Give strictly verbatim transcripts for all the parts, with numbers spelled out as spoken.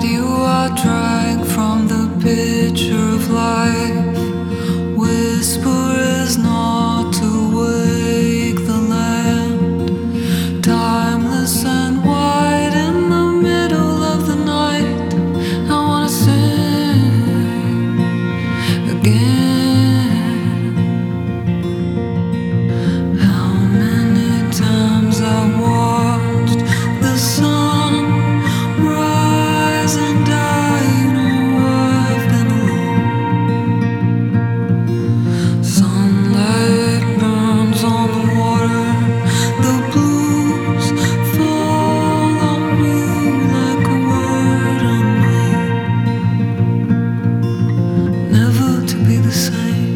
you are drank from the pitcher of life. Whisper is not to wake the land. Timeless and white in the middle of the night. I wanna sing again. How many times I watched the sun rise and die. Oh, I've been alone. Sunlight burns on the water. The blues fall on you like a word on me. Never to be the same.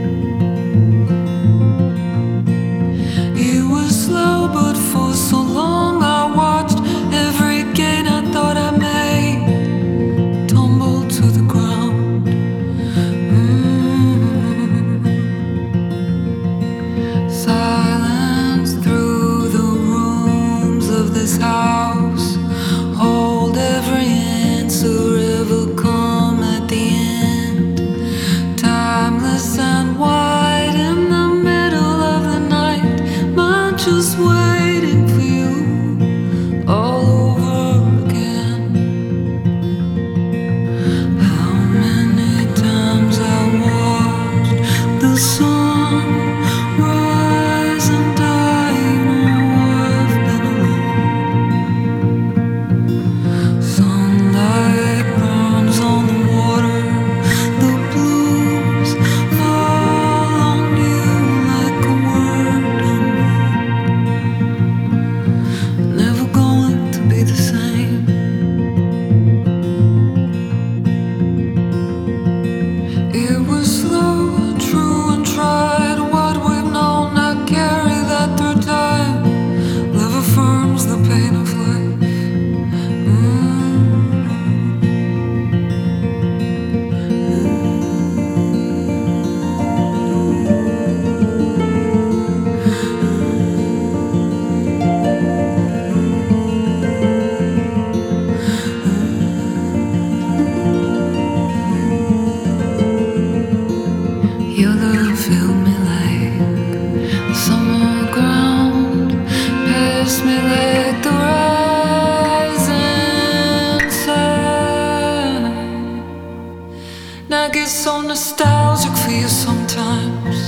It was slow, but for so long I watched every gain I thought I made tumble to the ground. Mm. Silence through the rooms of this house. Hold every answer ever come at the end. Timeless and white in the middle of the night. Mine just waiting for you all over again. How many times I watched the sun rise and die. Oh, I've been alone. Sunlight burns on the water. The blues fall on you like a word on me. Never going to be the same. It was slow, true and tried. What we've known, I carry that through time. Love affirms the pain of life. Your love filled me like summer ground, past me like the rising sun. And I get so nostalgic for you sometimes.